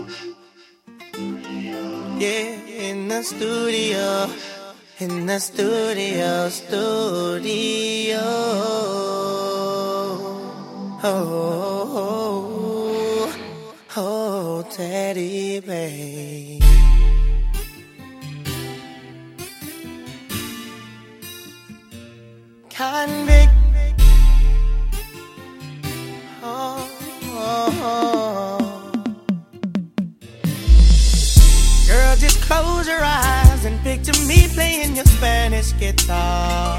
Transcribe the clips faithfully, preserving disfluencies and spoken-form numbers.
Yeah, in the studio, in the studio, studio. Oh, oh, oh, oh, Teddy Bay. Convict. Oh, oh, oh. Girl, just close your eyes and picture me playing your Spanish guitar.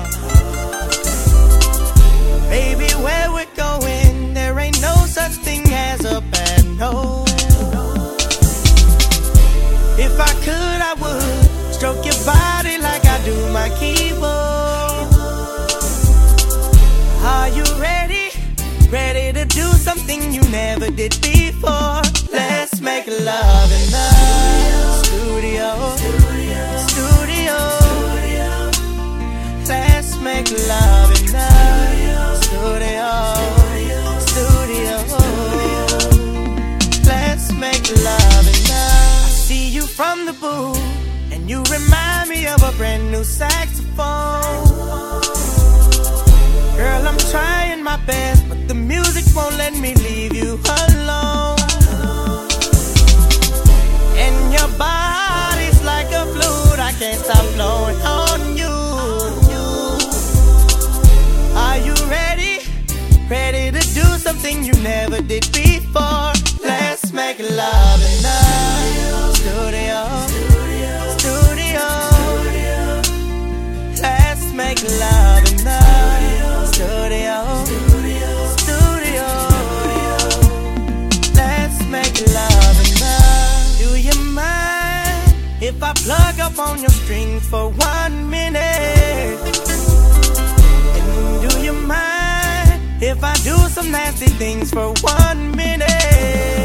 Baby, where we're going, there ain't no such thing as a bad no. If I could, I would stroke your body like I do my keyboard. Are you ready? Ready to do something you never did before? Let's make love in the studio, studio. Let's make love in the studio, studio. Let's make love in the. I see you from the booth, and you remind me of a brand new saxophone. Girl, I'm trying my best, but the music won't let me leave you alone. And your body's like a flute, I can't stop blowing on you. Are you ready? Ready to do something you never did before? Let's make love in the studio, studio. Let's make love in the studio, studio. Let's make love in the. Do you mind if I plug up on your strings for one minute? And do you mind if I do some nasty things for one minute?